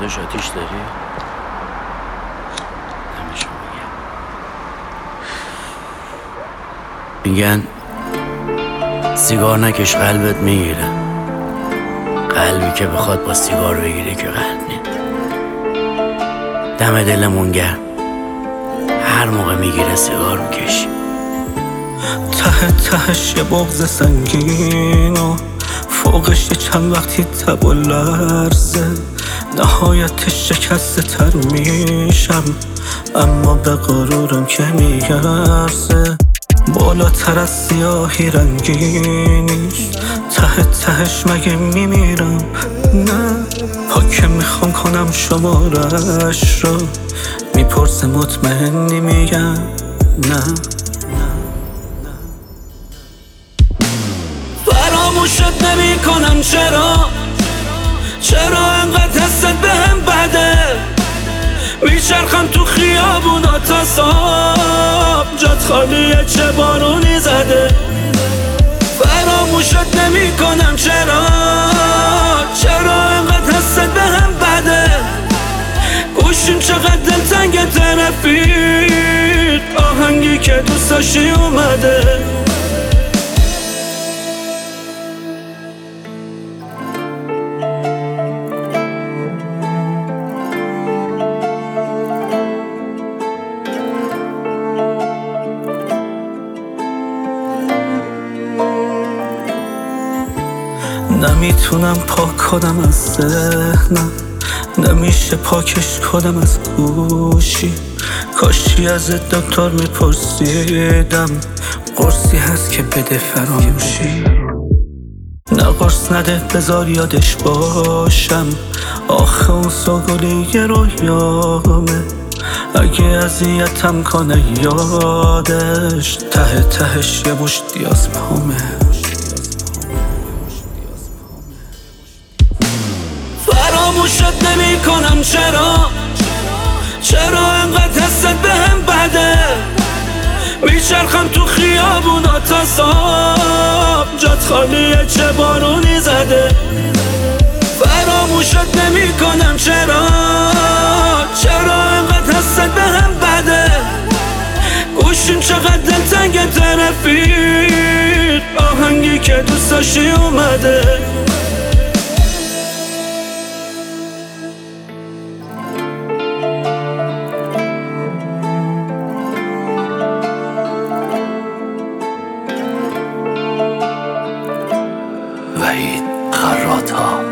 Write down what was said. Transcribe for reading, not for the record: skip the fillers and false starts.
جاش آتیش داری؟ نمیشون میگن سیگار نکش قلبت میگیره. قلبی که بخواد با سیگار بگیره که قلب نید. دم دلمون گرم، هر موقع میگیره سیگار میکشی. ته تهش یه بغض سنگین و فوقش یه چند وقتی تب و لرزه. نهایتش شکسته تر میشم اما به غرورم که میارزه. بالاتر از سیاهی رنگینیش ته تهش مگه میمیرم؟ نه پاکه میخوام کنم شمارش رو میپرسه مطمئنی؟ میگم نه. فراموشت نمی کنم چرا انقدر حست بهم بده؟ میچرخم تو خیابونا تا صبح، جات خالیه چه بارونی زده. فراموشت نمی کنم چرا انقدر حست بهم بده؟ گوشیم چقدر دلتنگ رفیق، آهنگی که دوست داشتی اومده. نمیتونم پاک کنم از ذهنم، نمیشه پاکش کنم از گوشی. کاشی از دکتر میپرسیدم قرصی هست که بده فراموشی. نه قرص نده بذار یادش باشم، آخه اون سوگلی یه رویامه. اگه اذیتم کنه یادش ته تهش یه مشت دیازپامه. فراموشت نمی کنم چرا انقدر حست بهم بده؟ میچرخم تو خیابونا تا صبح، جات خالیه چه بارونی زده. فراموشت نمی کنم چرا انقدر حست بهم بده؟ گوشیم چقدر دلتنگ رفیق، آهنگی که دوست داشتی اومده. وحید خراط‌ها.